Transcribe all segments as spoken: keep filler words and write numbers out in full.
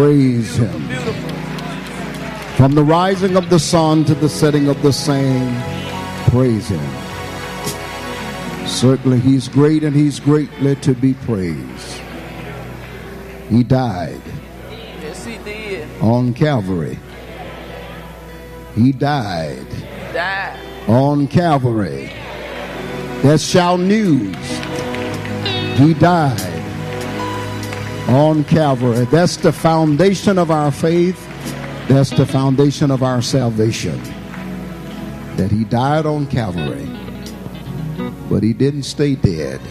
Praise him. From the rising of the sun to the setting of the same, praise him. Certainly he's great and he's greatly to be praised. He died. Yes, he did. On Calvary. He died. Died. On Calvary. That's shout news. He died on Calvary. That's the foundation of our faith. That's the foundation of our salvation. That he died on Calvary. But he didn't stay dead.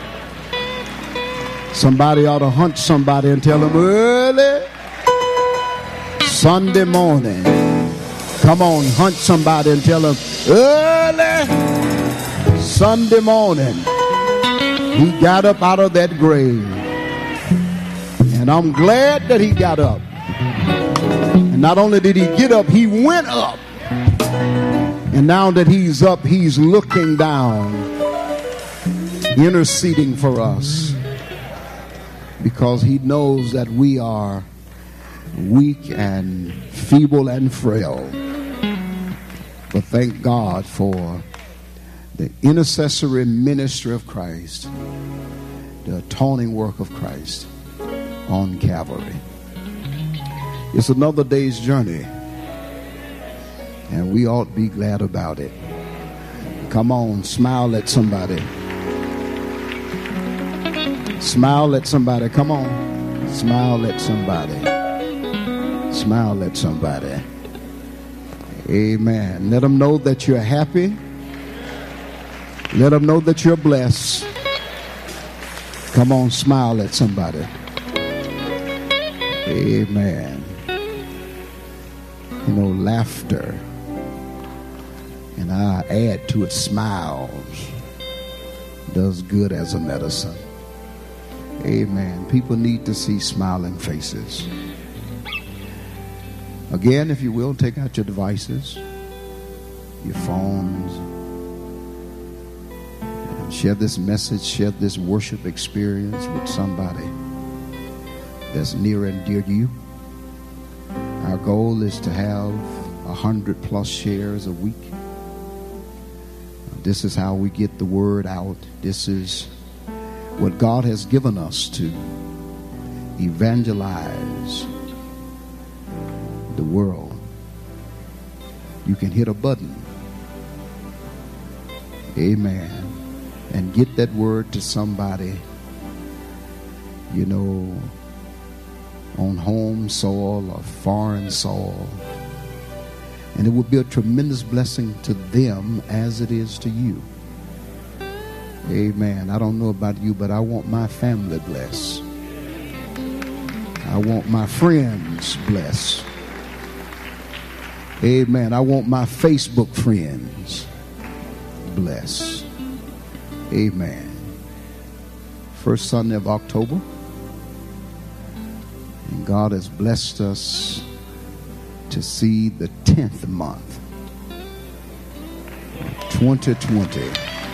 Somebody ought to hunt somebody and tell them early Sunday morning. Come on, hunt somebody and tell them early Sunday morning. He got up out of that grave. And I'm glad that he got up. And not only did he get up, he went up. And now that he's up, he's looking down, interceding for us. Because he knows that we are weak and feeble and frail. But thank God for the intercessory ministry of Christ, the atoning work of Christ on Calvary. It's another day's journey, and we ought to be glad about it. Come on, smile at somebody. Smile at somebody. Come on. Smile at somebody. Smile at somebody. Amen. Let them know that you're happy. Let them know that you're blessed. Come on, smile at somebody. Amen. You know, laughter, and I add to it smiles, does good as a medicine. Amen. People need to see smiling faces. Again, if you will, take out your devices, your phones, and share this message, share this worship experience with somebody that's near and dear to you. Our goal is to have a hundred plus shares a week. This is how we get the word out. This is what God has given us to evangelize the world. You can hit a button, amen, and get that word to somebody, you know, on home soil or foreign soil, and it would be a tremendous blessing to them as it is to you. Amen. I don't know about you, but I want my family blessed. I want my friends blessed. Amen. I want my Facebook friends blessed. Amen. First Sunday of October. And God has blessed us to see the tenth month, twenty twenty.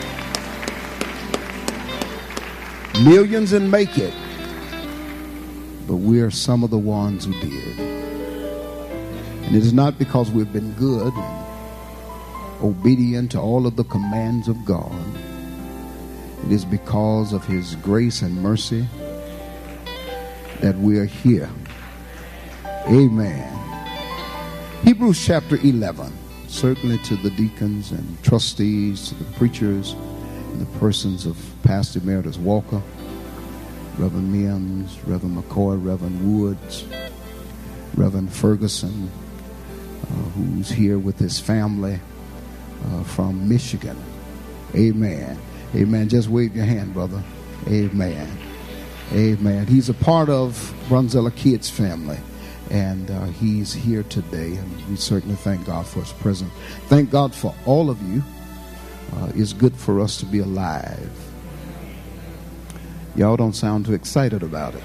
Millions and make it, but we are some of the ones who did. And it is not because we've been good and obedient to all of the commands of God. It is because of his grace and mercy that we are here. Amen. Hebrews chapter eleven, certainly to the deacons and trustees, to the preachers, in the persons of Pastor Emeritus Walker, Reverend Mims, Reverend McCoy, Reverend Woods, Reverend Ferguson, uh, who's here with his family uh, from Michigan. Amen. Amen. Just wave your hand, brother. Amen. Amen. He's a part of Brunzilla Kids family, and uh, he's here today, and we certainly thank God for his presence. Thank God for all of you. Uh, it's good for us to be alive. Y'all don't sound too excited about it.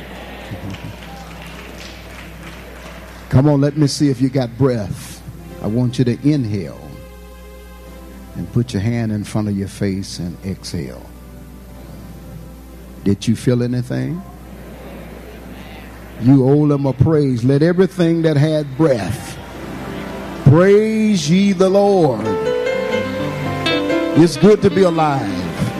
Come on, let me see if you got breath. I want you to inhale and put your hand in front of your face and exhale. Did you feel anything? You owe him a praise. Let everything that had breath praise ye the Lord. It's good to be alive.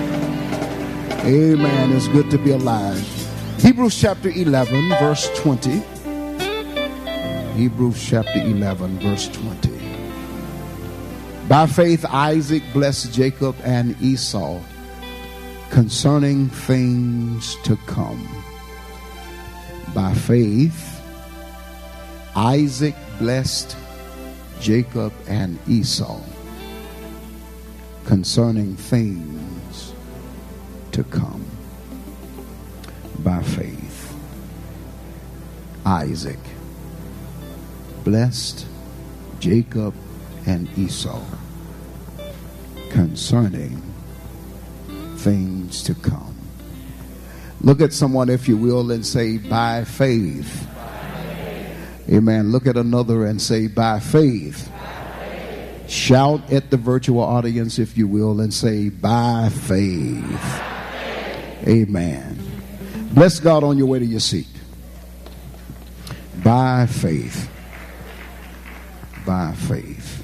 Amen. It's good to be alive. Hebrews chapter eleven, verse twenty. Hebrews chapter eleven, verse twenty. By faith, Isaac blessed Jacob and Esau concerning things to come. By faith, Isaac blessed Jacob and Esau concerning things to come. By faith, Isaac blessed Jacob and Esau concerning things to come. Look at someone, if you will, and say, by faith. By faith. Amen. Look at another and say, by faith. By faith. Shout at the virtual audience, if you will, and say, by faith. By faith. Amen. Bless God on your way to your seat. By faith. By faith.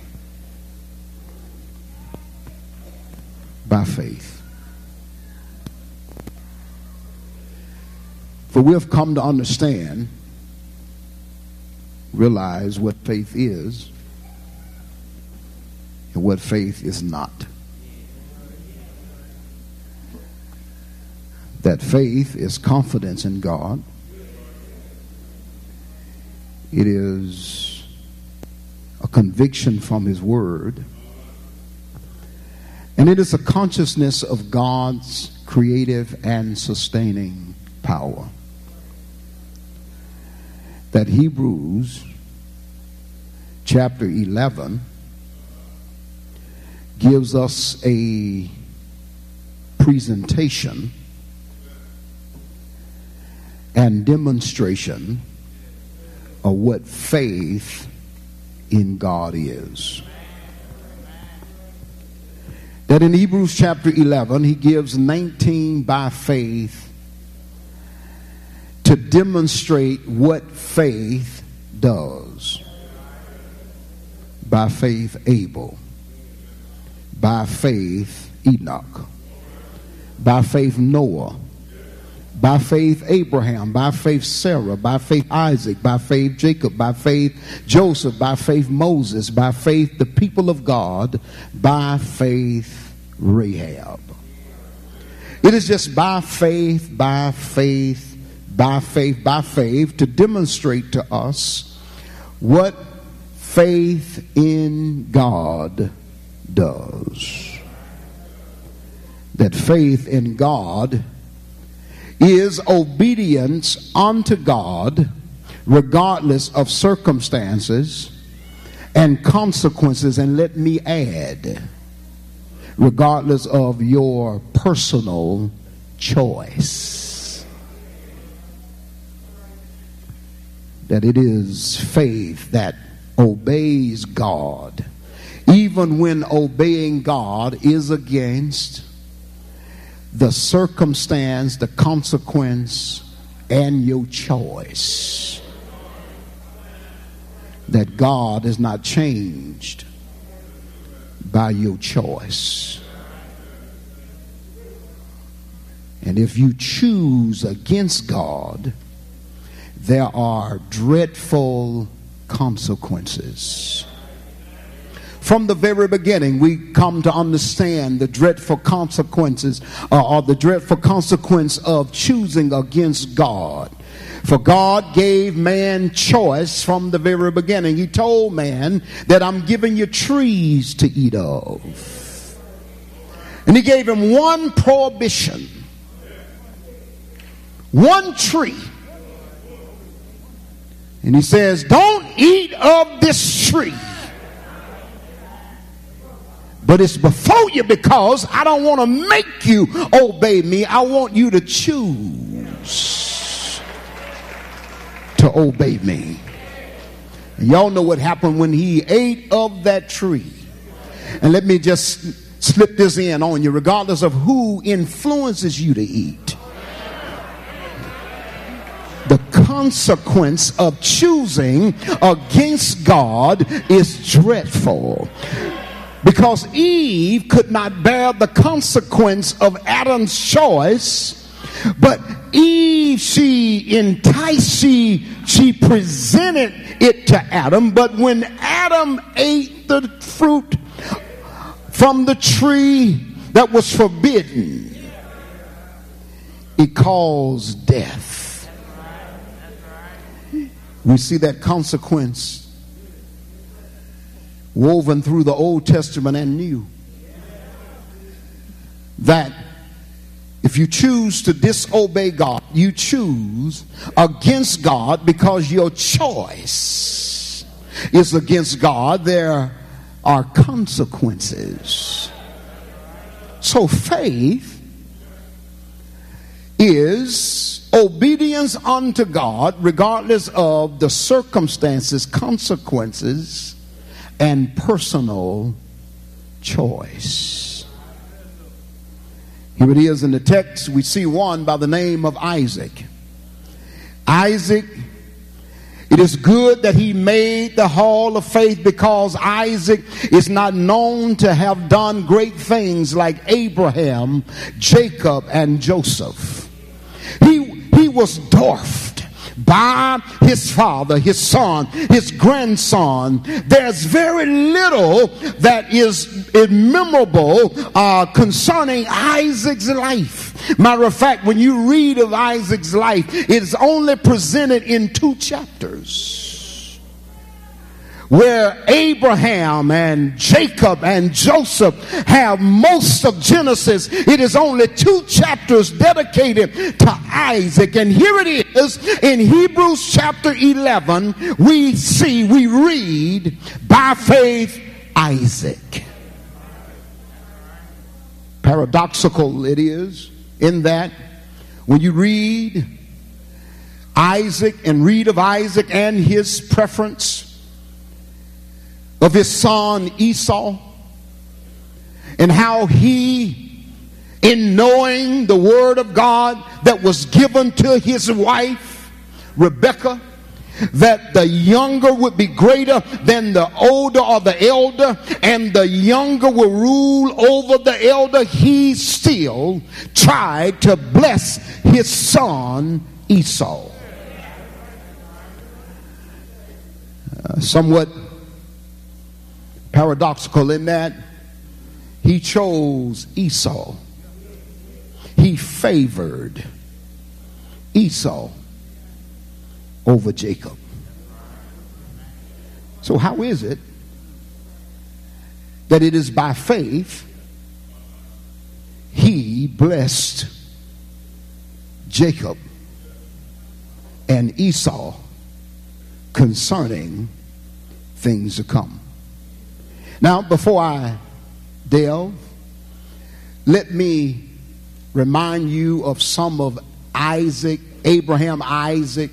By faith. For we have come to understand, realize what faith is and what faith is not. That faith is confidence in God. It is a conviction from His Word. And it is a consciousness of God's creative and sustaining power. That Hebrews chapter eleven gives us a presentation and demonstration of what faith in God is. That in Hebrews chapter eleven, he gives nineteen by faith to demonstrate what faith does. By faith, Abel. By faith, Enoch. By faith, Noah. By faith, Abraham. By faith, Sarah. By faith, Isaac. By faith, Jacob. By faith, Joseph. By faith, Moses. By faith, the people of God. By faith, Rahab. It is just by faith, by faith, by faith, by faith to demonstrate to us what faith in God does. That faith in God is obedience unto God regardless of circumstances and consequences, and let me add, regardless of your personal choice. That it is faith that obeys God, even when obeying God is against the circumstance, the consequence, and your choice. That God is not changed by your choice. And if you choose against God, there are dreadful consequences. From the very beginning, we come to understand the dreadful consequences uh, or the dreadful consequence of choosing against God. For God gave man choice from the very beginning. He told man that I'm giving you trees to eat of. And he gave him one prohibition. One tree. And he says, don't eat of this tree. But it's before you because I don't want to make you obey me. I want you to choose to obey me. And y'all know what happened when he ate of that tree. And let me just slip this in on you, regardless of who influences you to eat. The consequence of choosing against God is dreadful. Because Eve could not bear the consequence of Adam's choice, but Eve, she enticed, she, she presented it to Adam. But when Adam ate the fruit from the tree that was forbidden, it caused death. We see that consequence woven through the Old Testament and New, that if you choose to disobey God, you choose against God because your choice is against God. There are consequences. So faith is obedience unto God regardless of the circumstances, consequences, and personal choice. Here it is in the text. We see one by the name of Isaac. Isaac, it is good that he made the hall of faith, because Isaac is not known to have done great things like Abraham, Jacob, and Joseph. He, he was dwarfed by his father, his son, his grandson. There's very little that is memorable uh, concerning Isaac's life. Matter of fact, when you read of Isaac's life, it's only presented in two chapters. Where Abraham and Jacob and Joseph have most of Genesis, it is only two chapters dedicated to Isaac. And here it is in Hebrews chapter eleven, we see, we read, by faith Isaac. Paradoxical it is in that when you read Isaac and read of Isaac and his preference of his son Esau, and how he, in knowing the word of God that was given to his wife Rebekah, that the younger would be greater than the older or the elder, and the younger will rule over the elder, he still tried to bless his son Esau. Uh, somewhat paradoxical in that he chose Esau. He favored Esau over Jacob. So how is it that it is by faith he blessed Jacob and Esau concerning things to come? Now, before I delve, let me remind you of some of Isaac, Abraham, Isaac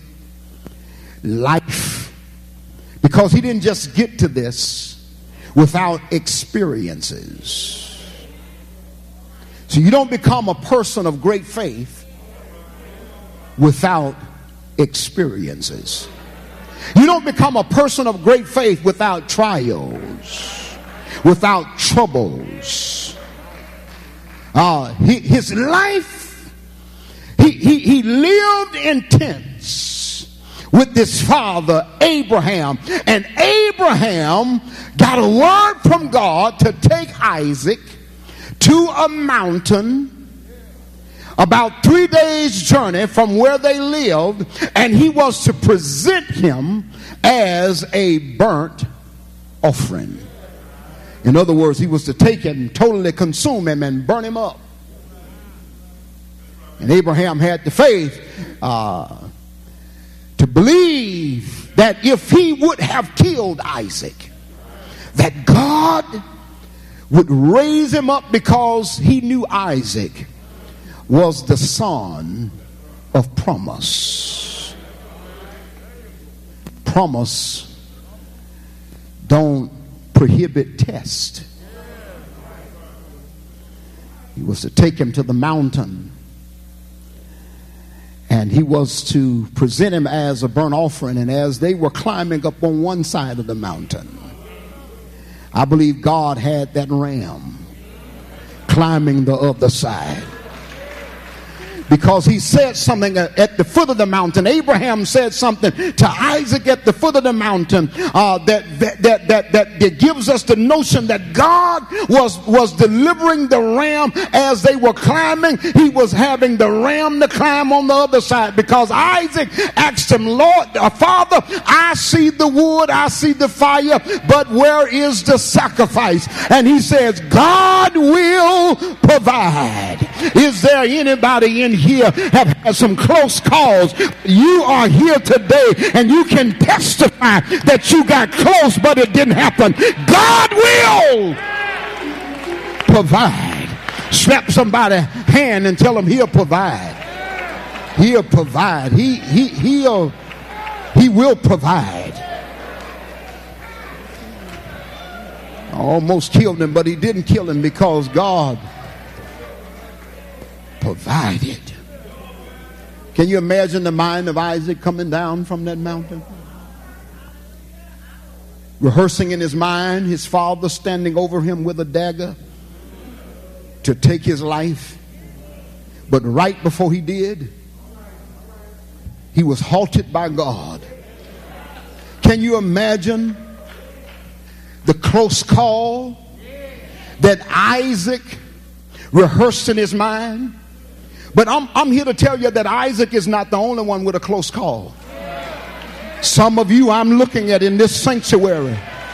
life, because he didn't just get to this without experiences. So you don't become a person of great faith without experiences. You don't become a person of great faith without trials, without troubles. Uh, he, his life, he, he, he lived in tents with his father Abraham. And Abraham got a word from God to take Isaac to a mountain about three days' journey from where they lived, and he was to present him as a burnt offering. In other words, he was to take him, totally consume him, and burn him up. And Abraham had the faith uh, to believe that if he would have killed Isaac, that God would raise him up, because he knew Isaac was the son of promise. Promise don't prohibit test. He was to take him to the mountain, and And he was to present him as a burnt offering. And as they were climbing up on one side of the mountain, I believe God had that ram climbing the other side. Because he said something at the foot of the mountain. Abraham said something to Isaac at the foot of the mountain uh, that, that, that, that, that, that gives us the notion that God was, was delivering the ram as they were climbing. He was having the ram to climb on the other side, because Isaac asked him, Lord, uh, Father, I see the wood, I see the fire, but where is the sacrifice? And he says, God will provide. Is there anybody in here have had some close calls? You are here today and you can testify that you got close but it didn't happen. God will provide. Slap somebody's hand and tell them he'll provide. He'll provide. He he he'll he will provide. I almost killed him, but he didn't kill him because God provided. Can you imagine the mind of Isaac coming down from that mountain? Rehearsing in his mind his father standing over him with a dagger to take his life. But right before he did, he was halted by God. Can you imagine the close call that Isaac rehearsed in his mind? But I'm, I'm here to tell you that Isaac is not the only one with a close call. Some of you I'm looking at in this sanctuary,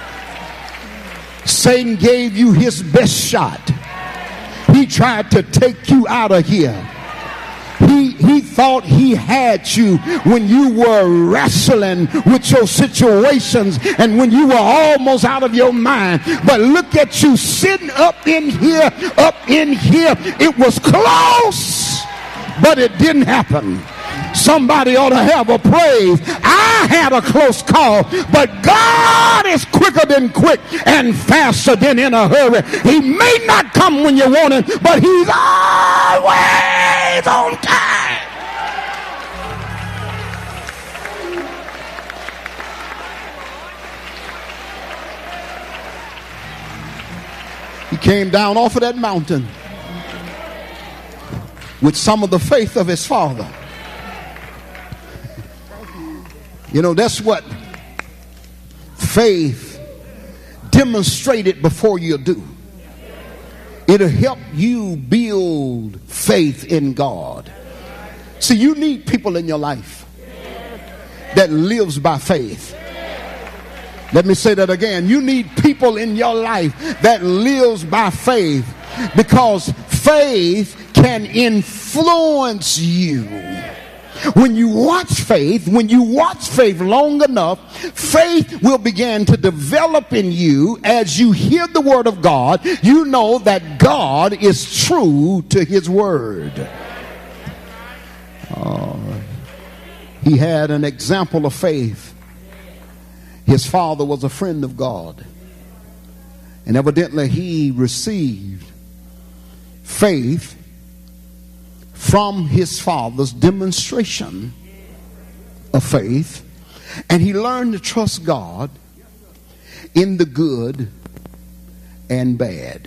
Satan gave you his best shot. He tried to take you out of here. He, he thought he had you when you were wrestling with your situations and when you were almost out of your mind. But look at you sitting up in here, up in here. It was close, but it didn't happen. Somebody ought to have a praise. I had a close call, but God is quicker than quick and faster than in a hurry. He may not come when you want him, but he's always on time. He came down off of that mountain with some of the faith of his father. You know, that's what faith demonstrated before you do. It'll help you build faith in God. See, you need people in your life that lives by faith. Let me say that again. You need people in your life that lives by faith, because faith can influence you. When you watch faith, when you watch faith long enough, faith will begin to develop in you. As you hear the word of God, you know that God is true to his word. Uh, he had an example of faith. His father was a friend of God, and evidently he received faith from his father's demonstration of faith, and he learned to trust God in the good and bad.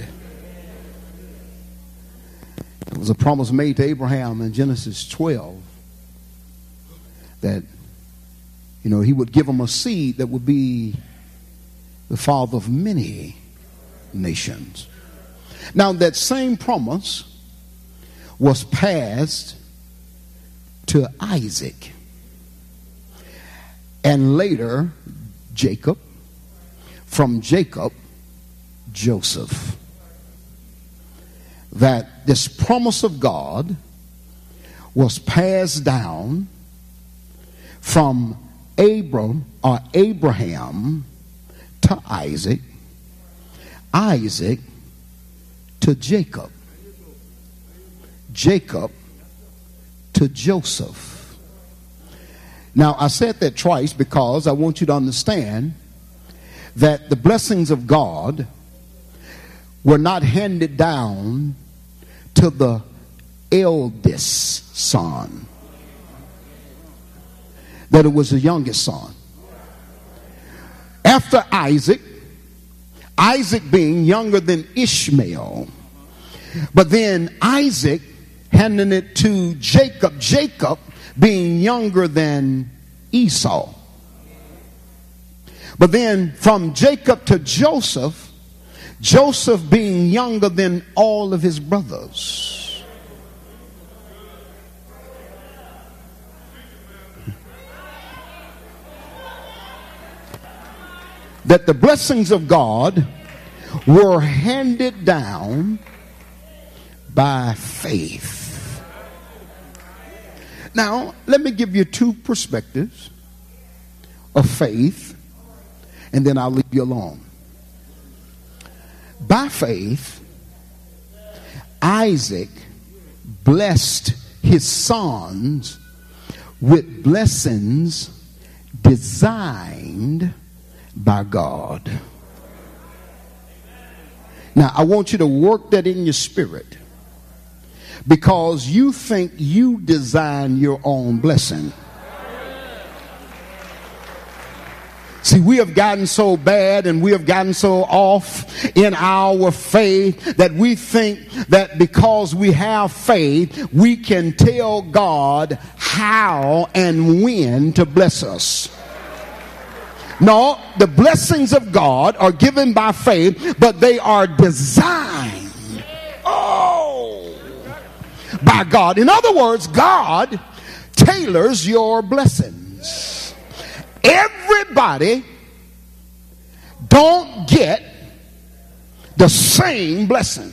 There was a promise made to Abraham in Genesis twelve that, you know, he would give him a seed that would be the father of many nations. Now, that same promise was passed to Isaac, and later Jacob, from Jacob, Joseph. That this promise of God was passed down from Abram or Abraham to Isaac, Isaac to Jacob, Jacob to Joseph. Now, I said that twice because I want you to understand that the blessings of God were not handed down to the eldest son. that it was the youngest son. After Isaac, Isaac being younger than Ishmael, but then Isaac handing it to Jacob, Jacob being younger than Esau. But then from Jacob to Joseph, Joseph being younger than all of his brothers. That the blessings of God were handed down by faith. Now, let me give you two perspectives of faith, and then I'll leave you alone. By faith, Isaac blessed his sons with blessings designed by God. Now, I want you to work that in your spirit, because you think you design your own blessing. See, we have gotten so bad and we have gotten so off in our faith that we think that because we have faith, we can tell God how and when to bless us. No, the blessings of God are given by faith, but they are designed, oh, by God. In other words, God tailors your blessings. Everybody don't get the same blessing.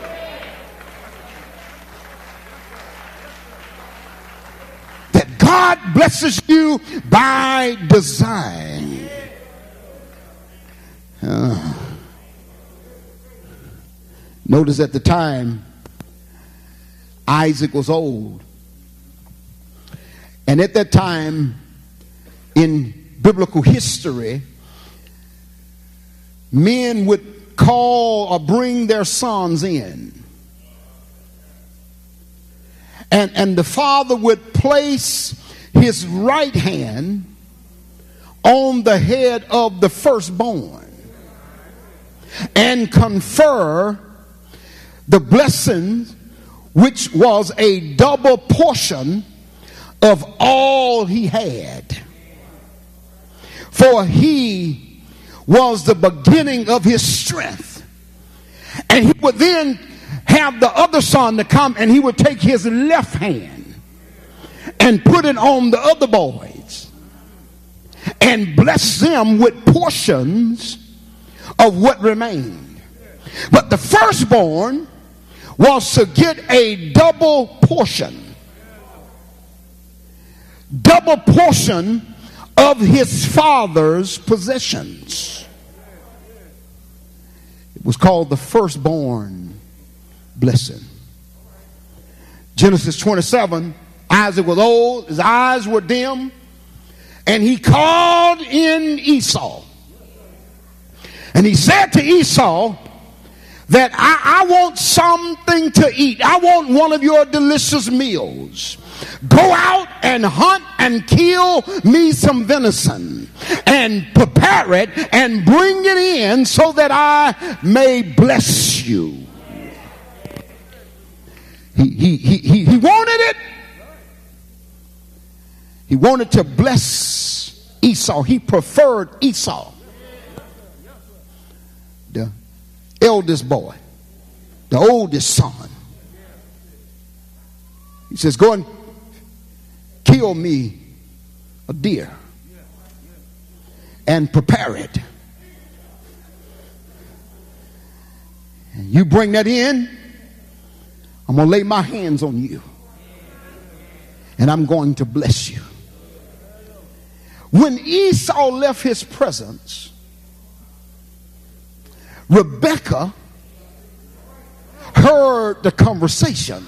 That God blesses you by design. Uh, notice at the time Isaac was old, and at that time in biblical history, men would call or bring their sons in, and and the father would place his right hand on the head of the firstborn and confer the blessing, which was a double portion of all he had. For he was the beginning of his strength. And he would then have the other son to come, and he would take his left hand and put it on the other boys and bless them with portions of what remained. But the firstborn was to get a double portion. Double portion of his father's possessions. It was called the firstborn blessing. Genesis twenty-seven, Isaac was old, his eyes were dim, and he called in Esau. And he said to Esau that I, I want something to eat. I want one of your delicious meals. Go out and hunt and kill me some venison and prepare it and bring it in so that I may bless you. He, he, he, he, he wanted it. He wanted to bless Esau. He preferred Esau, the eldest boy, the oldest son. He says, go and kill me a deer and prepare it. And you bring that in, I'm going to lay my hands on you, and I'm going to bless you. When Esau left his presence, Rebekah heard the conversation.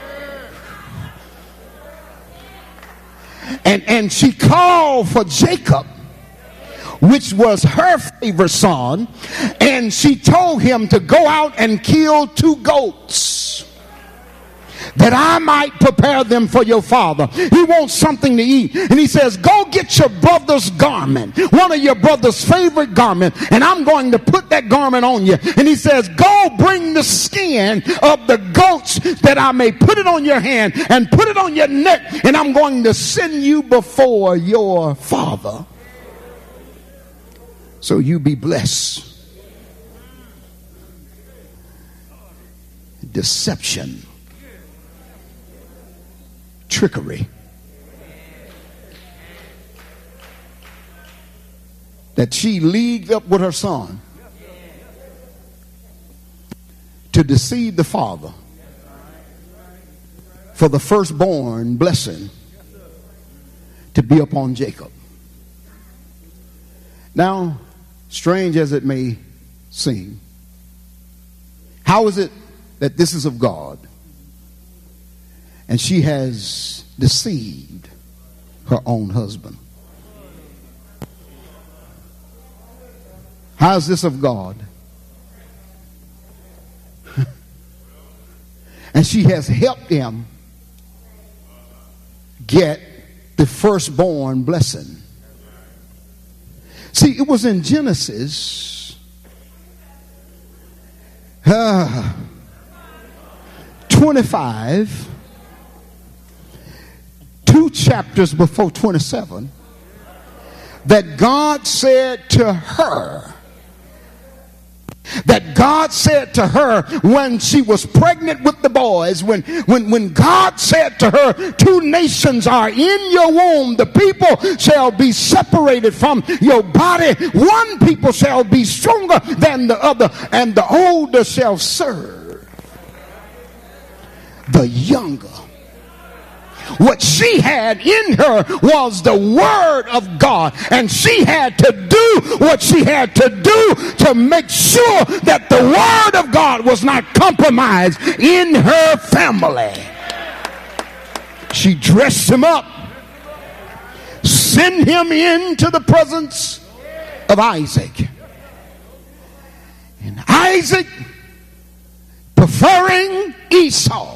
And, and she called for Jacob, which was her favorite son, and she told him to go out and kill two goats. that I might prepare them for your father. He wants something to eat. And he says, go get your brother's garment, one of your brother's favorite garments, and I'm going to put that garment on you. And he says, go bring the skin of the goats that I may put it on your hand and put it on your neck, and I'm going to send you before your father. So you be blessed. Deception. Trickery. That she leagued up with her son to deceive the father for the firstborn blessing to be upon Jacob. Now, strange as it may seem, how is it that this is of God and she has deceived her own husband? How is this of God? And she has helped him get the firstborn blessing. See, it was in Genesis uh, twenty-five, two chapters before twenty-seven, that God said to her, that God said to her when she was pregnant with the boys, when, when, when God said to her, two nations are in your womb, the people shall be separated from your body, one people shall be stronger than the other, and the older shall serve the younger. What she had in her was the word of God, and she had to do what she had to do to make sure that the word of God was not compromised in her family. She dressed him up, sent him into the presence of Isaac, and Isaac, preferring Esau,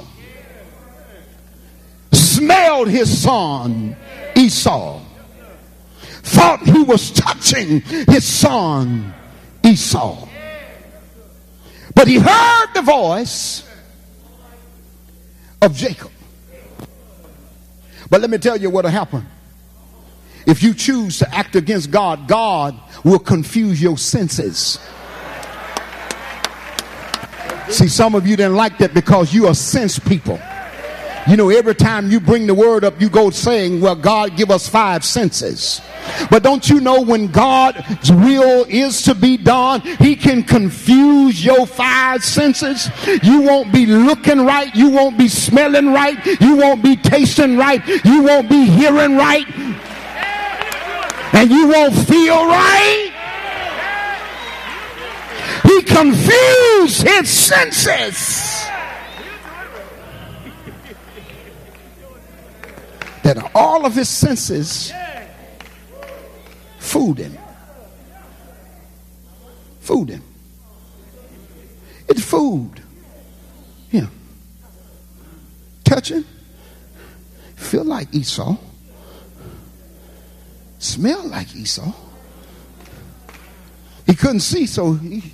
smelled his son Esau, thought he was touching his son Esau, but he heard the voice of Jacob. But let me tell you what'll happen. If you choose to act against God, God will confuse your senses. See, some of you didn't like that because you are sense people. You know, every time you bring the word up, you go saying, well, God give us five senses. But don't you know when God's will is to be done, he can confuse your five senses. You won't be looking right. You won't be smelling right. You won't be tasting right. You won't be hearing right. And you won't feel right. He confused his senses. That all of his senses fooled him. Fooled him. It fooled him. Touching, feel like Esau, smell like Esau. He couldn't see, so he,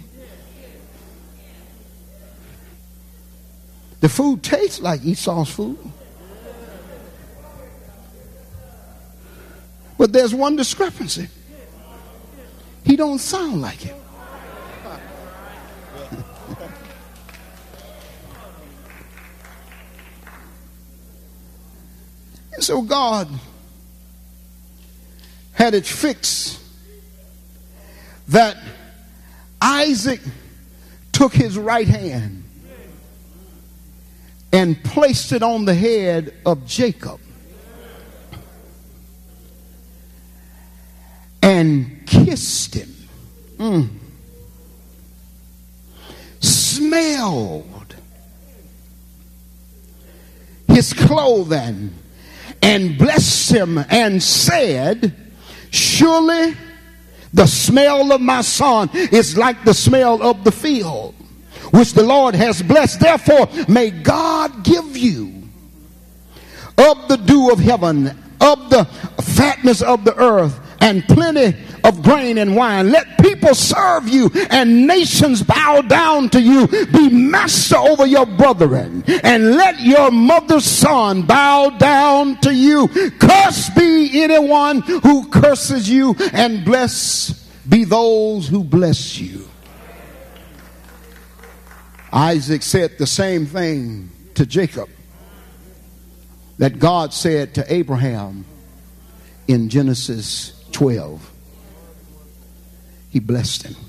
the food tastes like Esau's food. But there's one discrepancy. He don't sound like him. And so God had it fixed that Isaac took his right hand and placed it on the head of Jacob. And kissed him, mm. smelled his clothing, and blessed him, and said, surely the smell of my son is like the smell of the field, which the Lord has blessed. Therefore, may God give you of the dew of heaven, of the fatness of the earth, and plenty of grain and wine. Let people serve you and nations bow down to you. Be master over your brethren, and let your mother's son bow down to you. Cursed be anyone who curses you, and blessed be those who bless you. Isaac said the same thing to Jacob that God said to Abraham in Genesis twelve. He blessed him.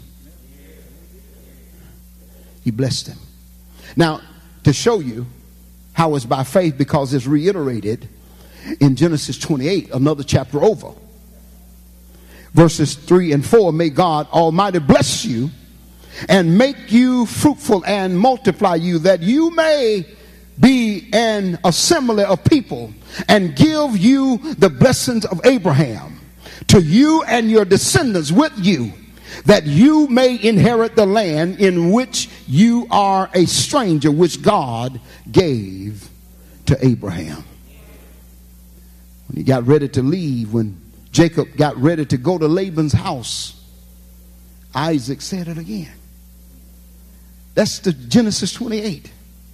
He blessed him. Now, to show you how it's by faith, because it's reiterated in Genesis twenty-eight, another chapter over. Verses three and four, may God Almighty bless you and make you fruitful and multiply you, that you may be an assembly of people, and give you the blessings of Abraham to you and your descendants with you, that you may inherit the land in which you are a stranger, which God gave to Abraham. When he got ready to leave, when Jacob got ready to go to Laban's house, Isaac said it again. That's the Genesis twenty-eight.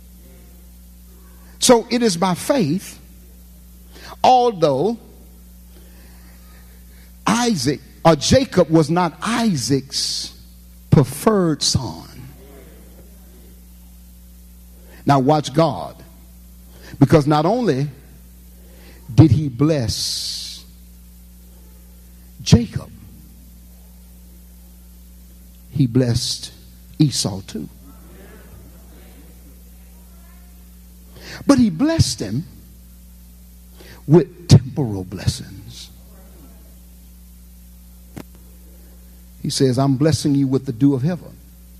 So it is by faith, although Isaac or Jacob was not Isaac's preferred son. Now watch God, because not only did he bless Jacob, he blessed Esau too. But he blessed him with temporal blessings. He says, I'm blessing you with the dew of heaven,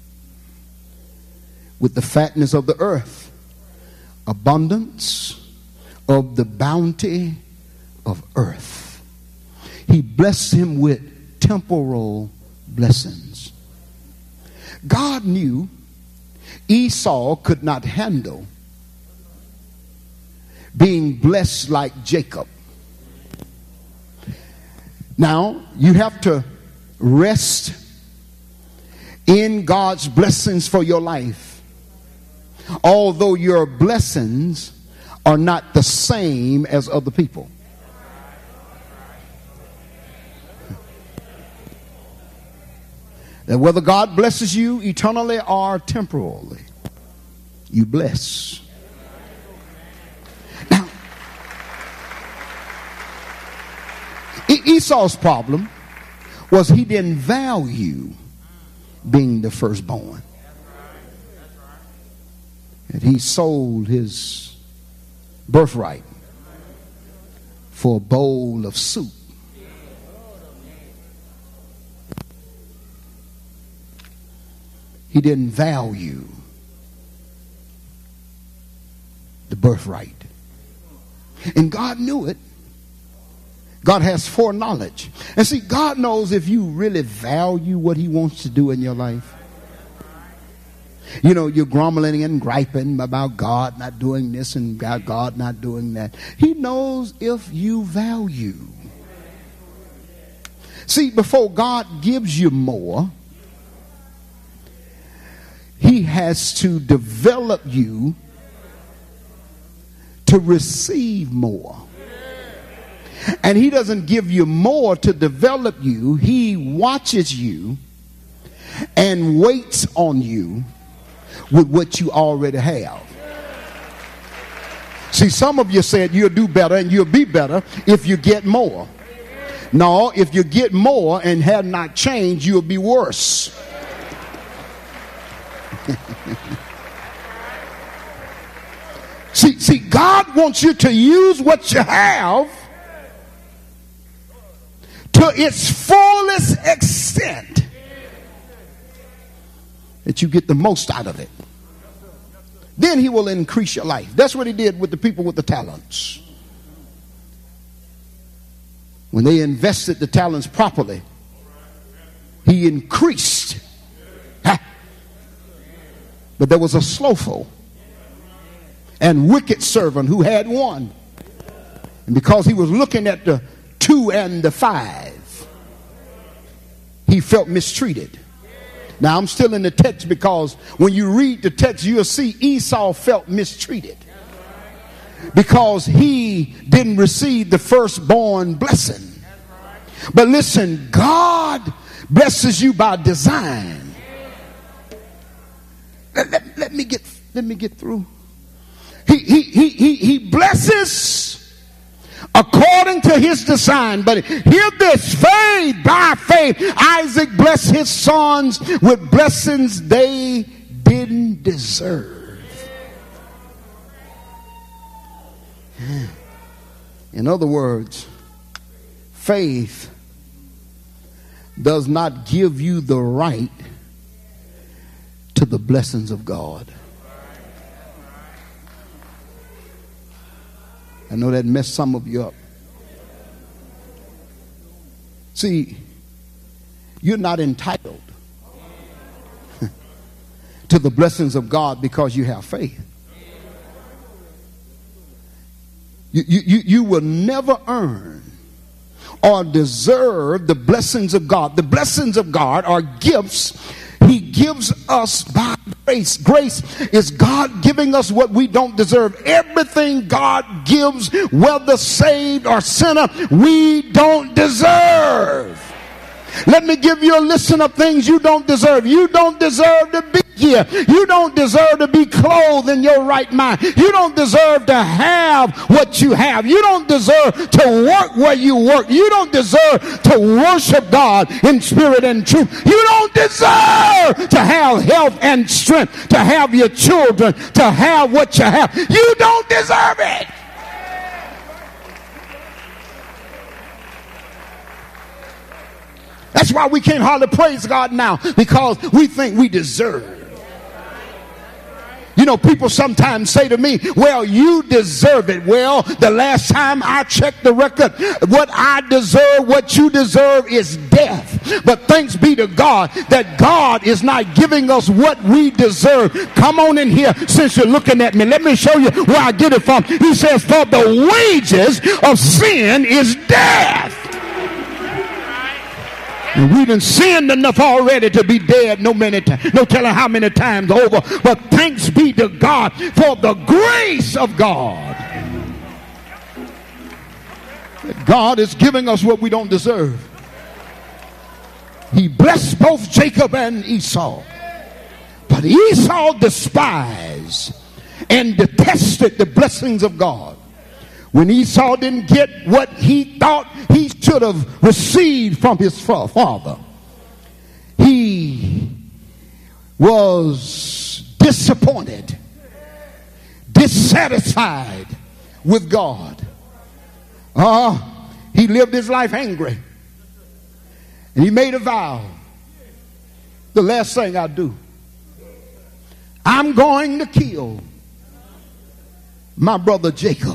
with the fatness of the earth, abundance of the bounty of earth. He blessed him with temporal blessings. God knew Esau could not handle being blessed like Jacob. Now, you have to rest in God's blessings for your life, although your blessings are not the same as other people. That whether God blesses you eternally or temporarily, you bless. Now, Esau's problem was he didn't value being the firstborn. And he sold his birthright for a bowl of soup. He didn't value the birthright. And God knew it. God has foreknowledge. And see, God knows if you really value what he wants to do in your life. You know, you're grumbling and griping about God not doing this and God not doing that. He knows if you value. See, before God gives you more, he has to develop you to receive more. And he doesn't give you more to develop you. He watches you and waits on you with what you already have. See, some of you said you'll do better and you'll be better if you get more. No, if you get more and have not changed, you'll be worse. see, see, God wants you to use what you have to its fullest extent, that you get the most out of it. Then he will increase your life. That's what he did with the people with the talents. When they invested the talents properly, he increased. Ha. But there was a slothful and wicked servant who had one. And because he was looking at the two and the five, he felt mistreated. Now I'm still in the text, because when you read the text, you'll see Esau felt mistreated because he didn't receive the firstborn blessing. But listen, God blesses you by design. Let, let, let me get let me get through. He, he, he, he, he blesses according to his design. But hear this, faith, by faith, Isaac blessed his sons with blessings they didn't deserve. In other words, faith does not give you the right to the blessings of God. I know that messed some of you up. See, you're not entitled to the blessings of God because you have faith. You, you, you will never earn or deserve the blessings of God. The blessings of God are gifts he gives us by grace. Grace is God giving us what we don't deserve. Everything God gives, whether saved or sinner, we don't deserve. Let me give you a list of things you don't deserve. You don't deserve to be here. You don't deserve to be clothed in your right mind. You don't deserve to have what you have. You don't deserve to work where you work. You don't deserve to worship God in spirit and truth. You don't deserve to have health and strength, to have your children, to have what you have. You don't deserve it. That's why we can't hardly praise God now, because we think we deserve. You know, people sometimes say to me, well, you deserve it. Well, the last time I checked the record, what I deserve, what you deserve is death. But thanks be to God that God is not giving us what we deserve. Come on in here, since you're looking at me. Let me show you where I get it from. He says, for the wages of sin is death. And we done sinned enough already to be dead no many times, no telling how many times over. But thanks be to God for the grace of God. That God is giving us what we don't deserve. He blessed both Jacob and Esau. But Esau despised and detested the blessings of God. When Esau didn't get what he thought he should have received from his father, he was disappointed, dissatisfied with God. Uh, he lived his life angry. And he made a vow. The last thing I do, I'm going to kill my brother Jacob.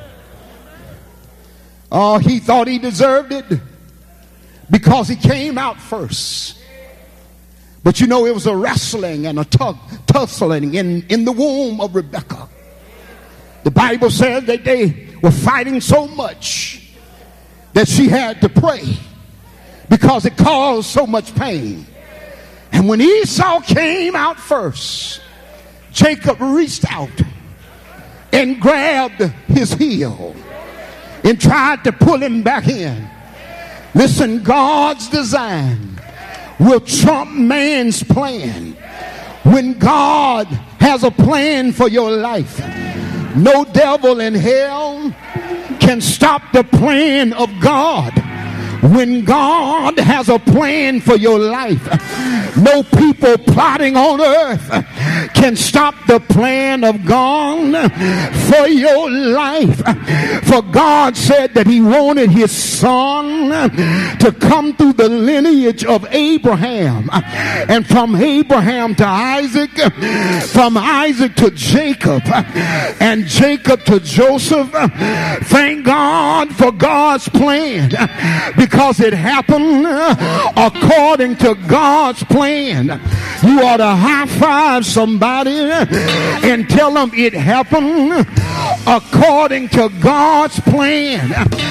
Oh, he thought he deserved it because he came out first. But you know, it was a wrestling and a tug, tussling in, in the womb of Rebekah. The Bible says that they were fighting so much that she had to pray because it caused so much pain. And when Esau came out first, Jacob reached out and grabbed his heel and tried to pull him back in. Listen, God's design will trump man's plan. When God has a plan for your life, no devil in hell can stop the plan of God. When God has a plan for your life, no people plotting on earth can stop the plan of God for your life. For God said that he wanted his son to come through the lineage of Abraham, and from Abraham to Isaac, from Isaac to Jacob, and Jacob to Joseph. Thank God for God's plan, because it happened according to God's plan. You ought to high five somebody and tell them it happened according to God's plan,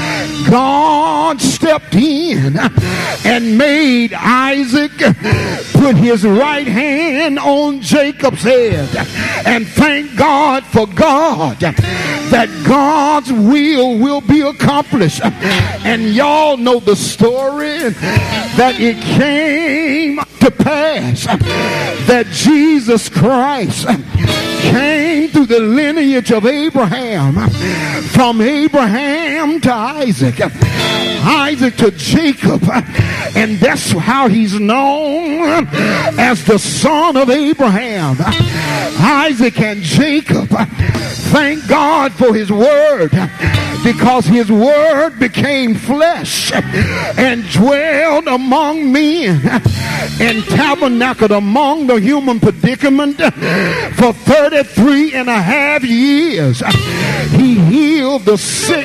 God stepped in and made Isaac put his right hand on Jacob's head. And thank God for God, that God's will will be accomplished. And y'all know the story, that it came to pass that Jesus Christ came through the lineage of Abraham, from Abraham to Isaac, Isaac to Jacob, and that's how he's known as the son of Abraham. Isaac and Jacob. Thank God for his word, because his word became flesh and dwelled among men and tabernacled among the human predicament for thirty-three and a half years. He healed the sick.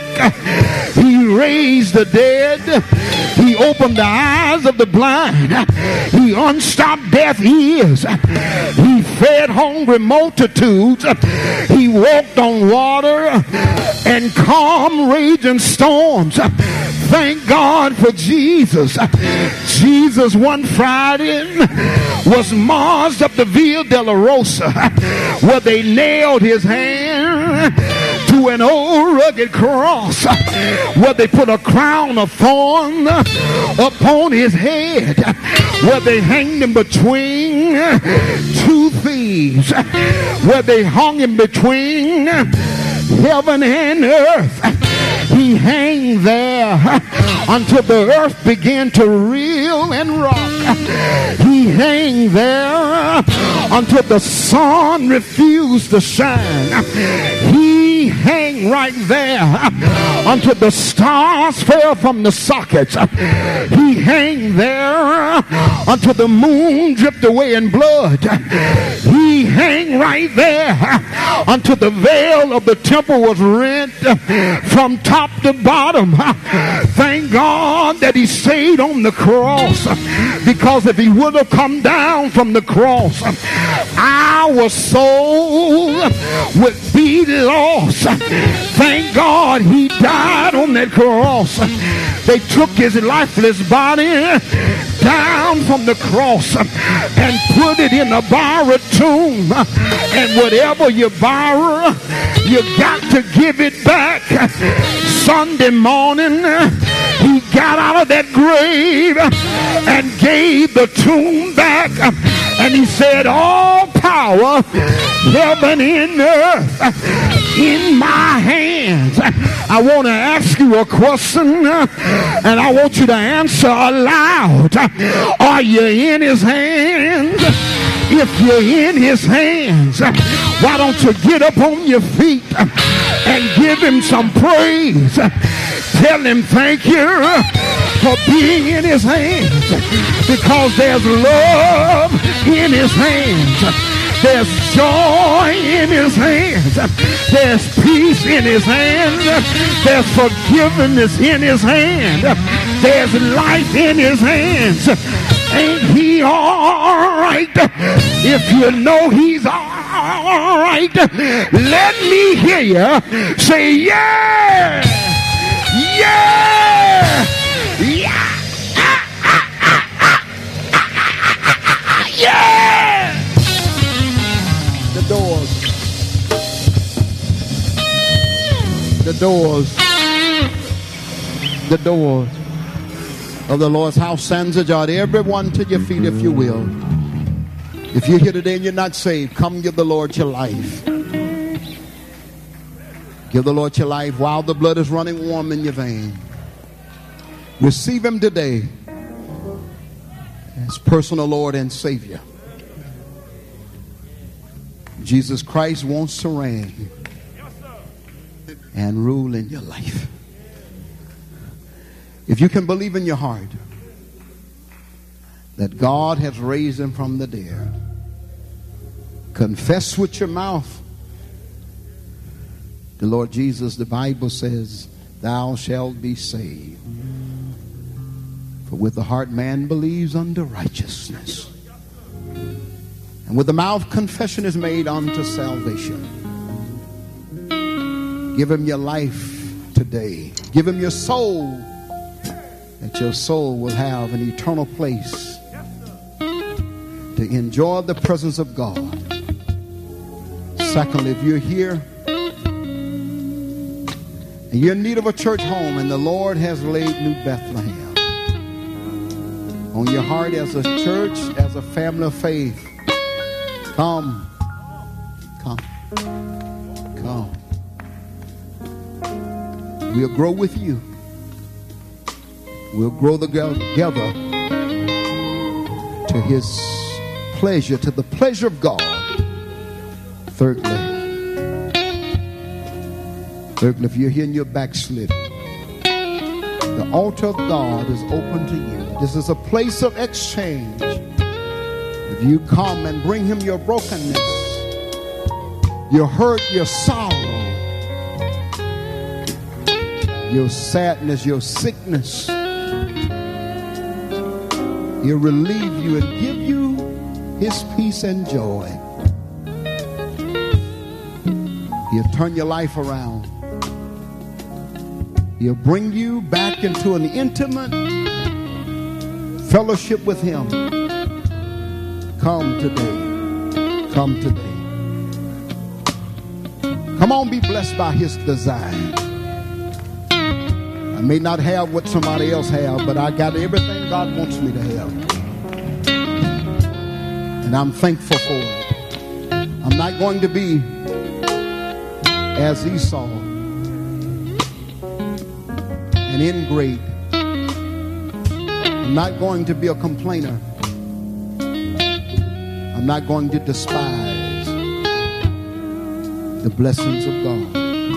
He raised the dead. He opened the eyes of the blind. He unstopped deaf ears. He fed hungry multitudes. He walked on water and calm raging storms. Thank God for Jesus. Jesus one Friday was marched up the Via Dolorosa, where they nailed his hand to an old rugged cross, where they put a crown of thorn upon his head, where they hanged him between two thieves, where they hung him between heaven and earth. He hung there until the earth began to reel and rock. He hung there until the sun refused to shine. He hung right there until the stars fell from the sockets. He hung there until the moon dripped away in blood. He hung right there until the veil of the temple was rent from top to bottom. Thank God that he stayed on the cross, because if he would have come down from the cross, our soul would be lost. Thank God he died on that cross. They took his lifeless body down from the cross and put it in a borrowed tomb. And whatever you borrow, you got to give it back. Sunday morning, he got out of that grave and gave the tomb back. And he said, all power, heaven and earth, in my hands. I want to ask you a question, and I want you to answer aloud. Are you in his hands? If you're in his hands, why don't you get up on your feet and give him some praise? Tell him thank you for being in his hands, because there's love in his hands. There's joy in his hands. There's peace in his hands. There's forgiveness in his hand. There's life in his hands. Ain't he all right? If you know he's all right, let me hear you say, yeah, yeah, yeah, yeah. The doors, the doors, the doors of the Lord's house stands ajar. Everyone to your feet, if you will. If you're here today and you're not saved, come give the Lord your life. Give the Lord your life while the blood is running warm in your vein. Receive him today as personal Lord and Savior. Jesus Christ wants to reign and rule in your life. If you can believe in your heart that God has raised him from the dead, confess with your mouth the Lord Jesus. The Bible says, thou shalt be saved. For with the heart man believes unto righteousness, and with the mouth confession is made unto salvation. Give him your life today. Give him your soul, that your soul will have an eternal place to enjoy the presence of God. Secondly, if you're here and you're in need of a church home and the Lord has laid New Bethlehem on your heart as a church, as a family of faith, come, come, come. We'll grow with you. We'll grow together to his pleasure, to the pleasure of God. Thirdly, thirdly, if you're here and you're backslidden, the altar of God is open to you. This is a place of exchange. If you come and bring him your brokenness, your hurt, your sorrow, your sadness, your sickness, he'll relieve you and give you his peace and joy. He'll turn your life around. He'll bring you back into an intimate fellowship with him. Come today. Come today. Come on, be blessed by his design. I may not have what somebody else have, but I got everything God wants me to have. And I'm thankful for it. I'm not going to be as Esau, an ingrate. I'm not going to be a complainer. I'm not going to despise the blessings of God.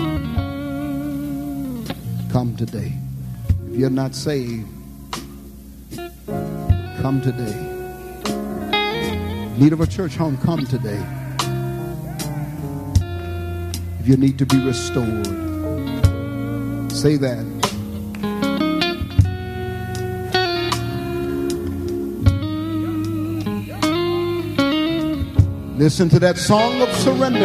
Come today. If you're not saved, come today. Need of a church home, come today. If you need to be restored, say that. Listen to that song of surrender.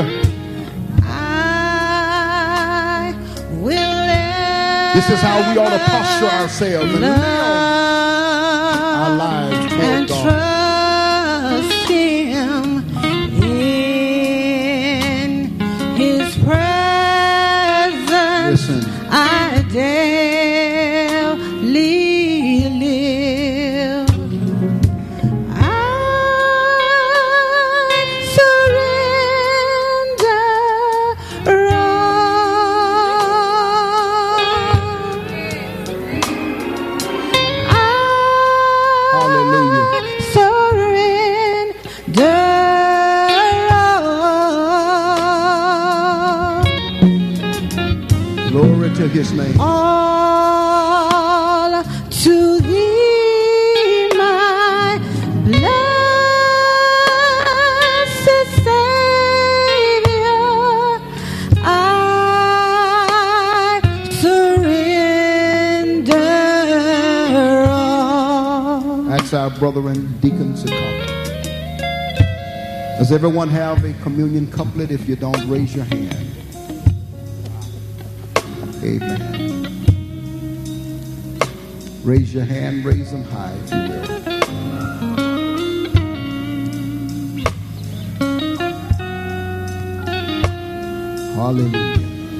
I will This is how we ought to posture ourselves and live our lives and toward God. trust him in his presence. Listen. I daily live. I surrender all. Hallelujah. Surrender all. Glory to his name. All to thee, my blessed Savior, I surrender all. That's our brother and deacons to come. Does everyone have a communion couplet? If you don't, raise your hand. Amen. Raise your hand, raise them high, if you will. Hallelujah.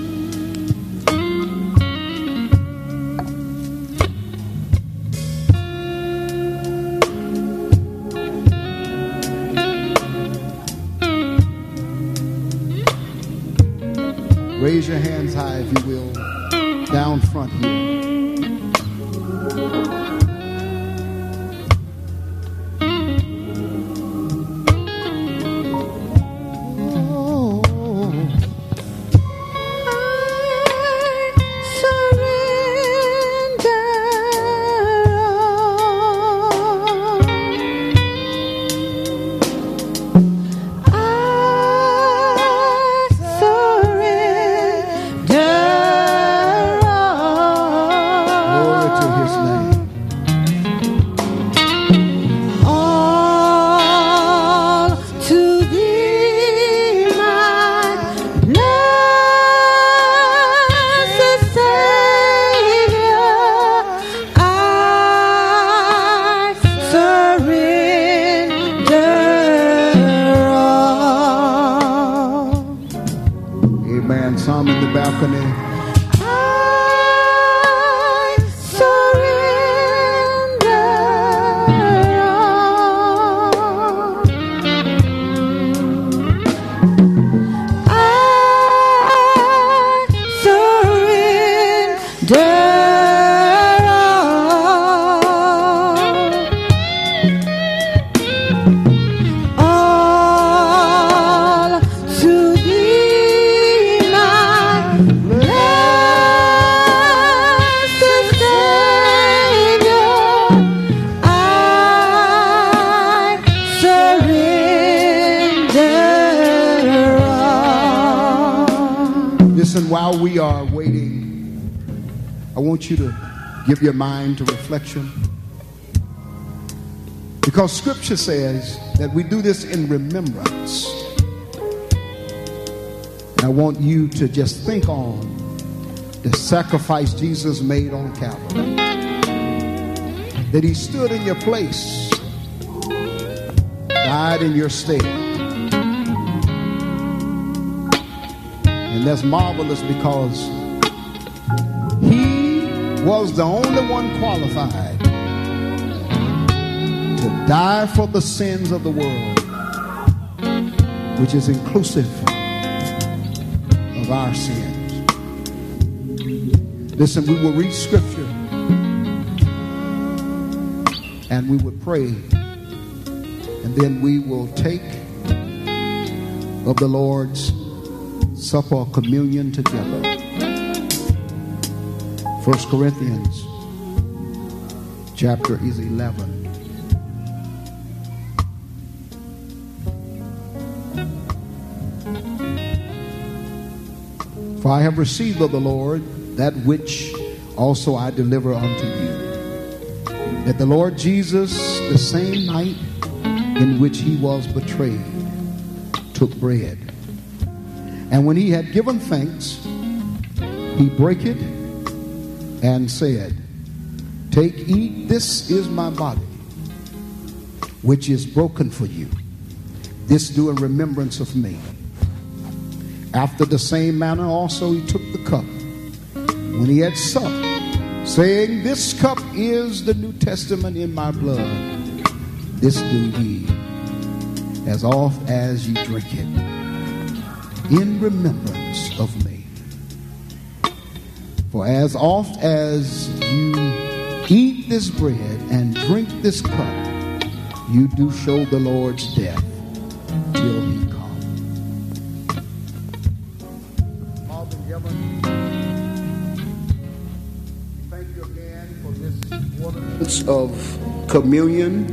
Raise your hands high, if you will, down front here. Surrender all. balcony. I surrender all. I surrender all. All to thee, my blessed Savior. I surrender all. Listen, while we are waiting, I want you to give your mind to reflection. Because Scripture says that we do this in remembrance. And I want you to just think on the sacrifice Jesus made on Calvary. That he stood in your place, died in your stead. And that's marvelous because he was the only one qualified to die for the sins of the world, which is inclusive of our sins. Listen, we will read Scripture and we would pray, and then we will take of the Lord's Supper or communion together. First Corinthians chapter is eleven. For I have received of the Lord that which also I deliver unto you, that the Lord Jesus, the same night in which he was betrayed, took bread. And when he had given thanks, he brake it and said, Take, eat, this is my body, which is broken for you. This do in remembrance of me. After the same manner also he took the cup when he had supped, saying, This cup is the New Testament in my blood. This do ye, as oft as ye drink it, in remembrance of me. For as oft as you eat this bread and drink this cup, you do show the Lord's death till he come. Father in heaven, thank you again for this ordinance of communion.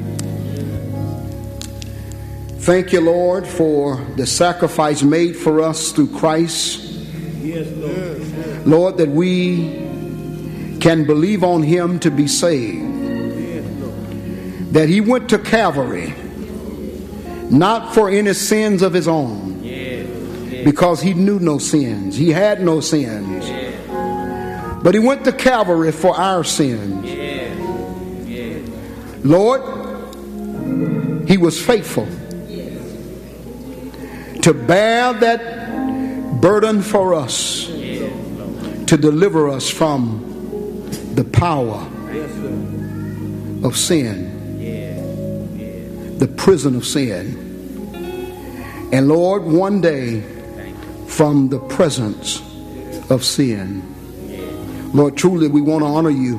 Thank you, Lord, for the sacrifice made for us through Christ. Yes, Lord. Lord, that we can believe on him to be saved. Yes, Lord. That he went to Calvary, not for any sins of his own, Yes, yes, because he knew no sins. He had no sins. yes, But he went to Calvary for our sins. yes, yes. Lord, he was faithful to bear that burden for us, Yes, Lord. to deliver us from the power Yes, Lord. of sin, Yes, yes. the prison of sin. And Lord, one day Thank you. from the presence of sin. Lord, truly we want to honor you.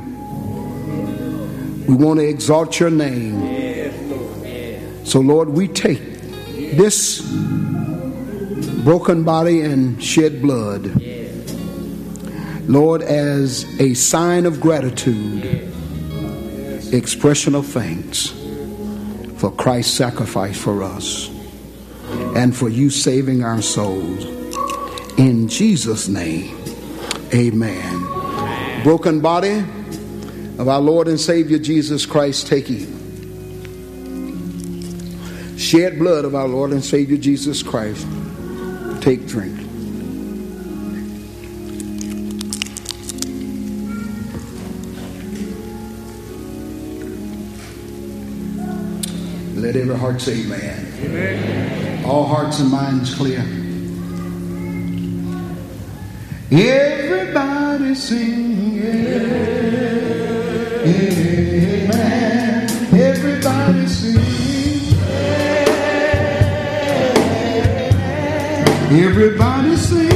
We want to exalt your name. Yes, Lord. Yes. So Lord, we take this broken body and shed blood, Yes. Lord, as a sign of gratitude, Yes. expression of thanks for Christ's sacrifice for us and for you saving our souls. In Jesus' name, amen. Broken body of our Lord and Savior Jesus Christ, take eat. Shed blood of our Lord and Savior Jesus Christ, take drink. Let every heart say amen. Amen. All hearts and minds clear. Everybody sing, amen. Everybody sing, everybody sing.